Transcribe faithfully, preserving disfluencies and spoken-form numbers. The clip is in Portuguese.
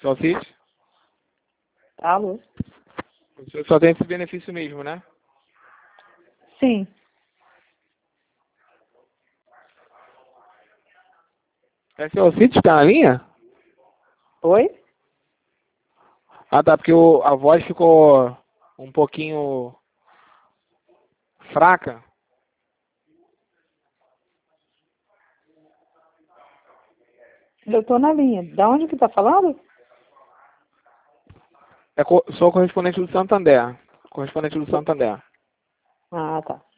Só assiste? Alô? Você só tem esse benefício mesmo, né? Sim. É seu Cid que tá na linha? Oi? Ah, tá, porque o, a voz ficou um pouquinho fraca. Eu tô na linha. Da onde que tá falando? É, co- sou correspondente do Santander. Correspondente do Santander. Ah, tá.